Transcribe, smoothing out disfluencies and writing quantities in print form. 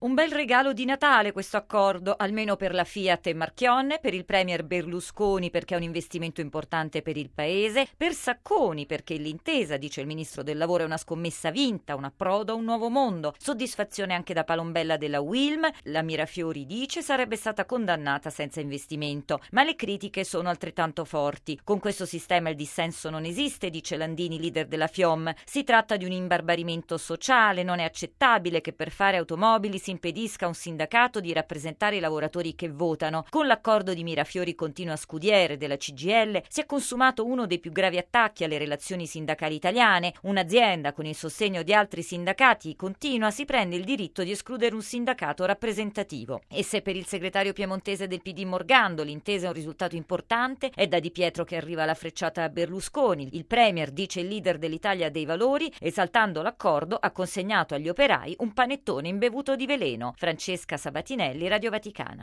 Un bel regalo di Natale questo accordo, almeno per la Fiat e Marchionne, per il premier Berlusconi perché è un investimento importante per il paese, per Sacconi perché l'intesa, dice il ministro del lavoro, è una scommessa vinta, un approdo a un nuovo mondo. Soddisfazione anche da Palombella della Wilm, la Mirafiori dice sarebbe stata condannata senza investimento, ma le critiche sono altrettanto forti. Con questo sistema il dissenso non esiste, dice Landini, leader della FIOM. Si tratta di un imbarbarimento sociale, non è accettabile che per fare automobili si impedisca a un sindacato di rappresentare i lavoratori che votano. Con l'accordo di Mirafiori continua Scudiere della CGIL si è consumato uno dei più gravi attacchi alle relazioni sindacali italiane. Un'azienda con il sostegno di altri sindacati continua si prende il diritto di escludere un sindacato rappresentativo. E se per il segretario piemontese del PD Morgando l'intesa è un risultato importante, è da Di Pietro che arriva la frecciata a Berlusconi. Il premier, dice il leader dell'Italia dei Valori, esaltando l'accordo ha consegnato agli operai un panettone imbevuto di veleno. Francesca Sabatinelli, Radio Vaticana.